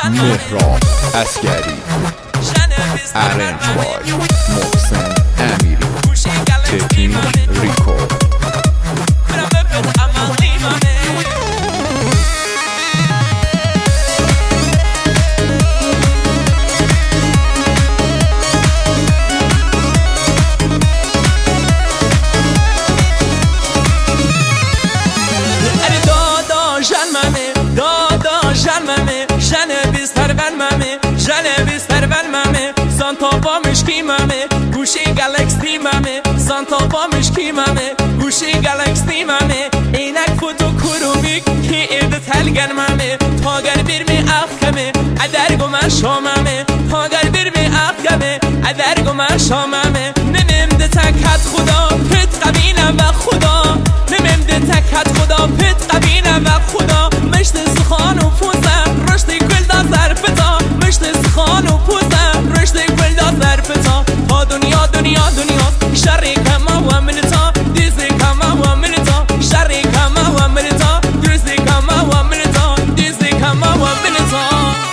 مهراب اسگری، ارنج بای محسن امیری، تکنیک ریکو. گوشی گلکسی ممه سانتا پامش کی ممه گوشی گلکسی ممه اینک فوتو کرومیک کی ایده تلگن ممه تاگر بیرمی اخکمه ادرگو من شاممه تاگر بیرمی اخکمه ادرگو من شاممه نمیم تکت خدا پت قبینم و خدا نمیم تکت خدا پت قبینم و خدا مشت سخان و پوزم رشد گل دا ظرفتا مشت سخان و پوزم رشد گل دا ظرفتا تا دنیا دنیا دنیا شری کما و ملتا دیزی کما و ملتا شری کما و ملتا دیزی کما و ملتا دیزی کما و ملتا.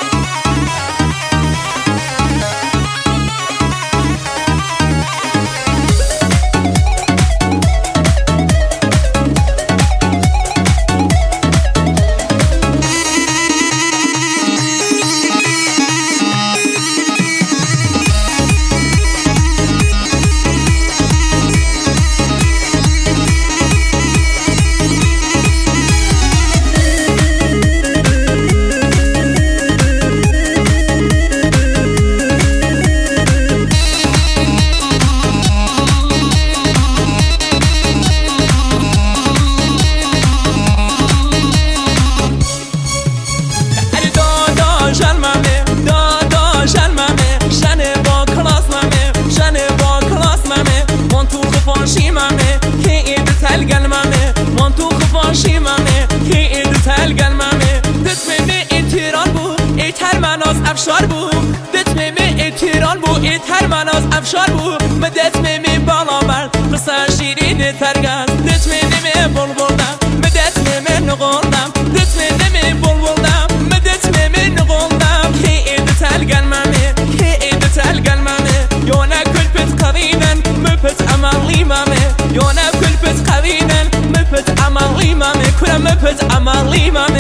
افشار بو دت می اتیران بو ایتر من از افشار بو مدت می بالا برد قصه شیرین ترگز دت می بول بولدم مدت می نقولدم دت می بول بولدم مدت می نقولدم کی اید تلگن ممه کی اید تلگن ممه یونا کل پت قوینن مپت عملی ممه یونا کل پت قوینن مپت عملی ممه کل مپت عملی ممه